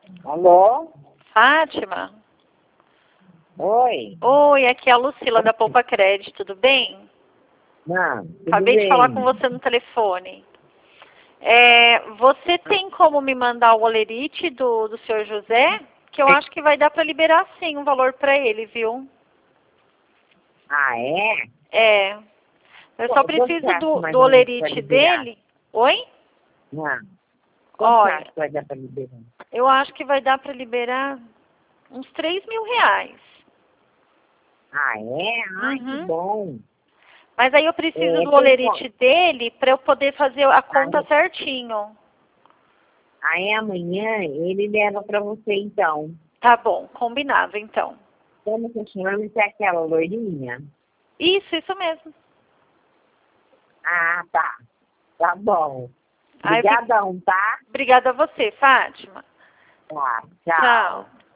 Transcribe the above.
Alô? Fátima? Oi? Oi, aqui é a Lucila da Poupa Crédito, tudo bem? Não, tudo Acabei bem. de falar com você no telefone. Você tem como me mandar o olerite do senhor José? Que eu acho que vai dar para liberar sim um valor para ele, viu? Ah, é? É. Eu só Quanto você preciso acha mais do ou menos pra olerite liberar? dele. Oi? Não. Quanto você Olha, acha que vai dar pra liberar? eu acho que vai dar para liberar uns 3.000 reais. Ah, é? Ai, que Uhum. bom. Mas aí eu preciso do Tem olerite dele para eu poder fazer a conta certinho. Aí amanhã ele leva pra você, então. Tá bom, combinado então. Como você chama? Você é aquela loirinha? Isso mesmo. Ah, tá. Tá bom. Aí eu fico... Obrigadão, tá? Obrigada a você, Fátima. Tá, tchau. Tchau.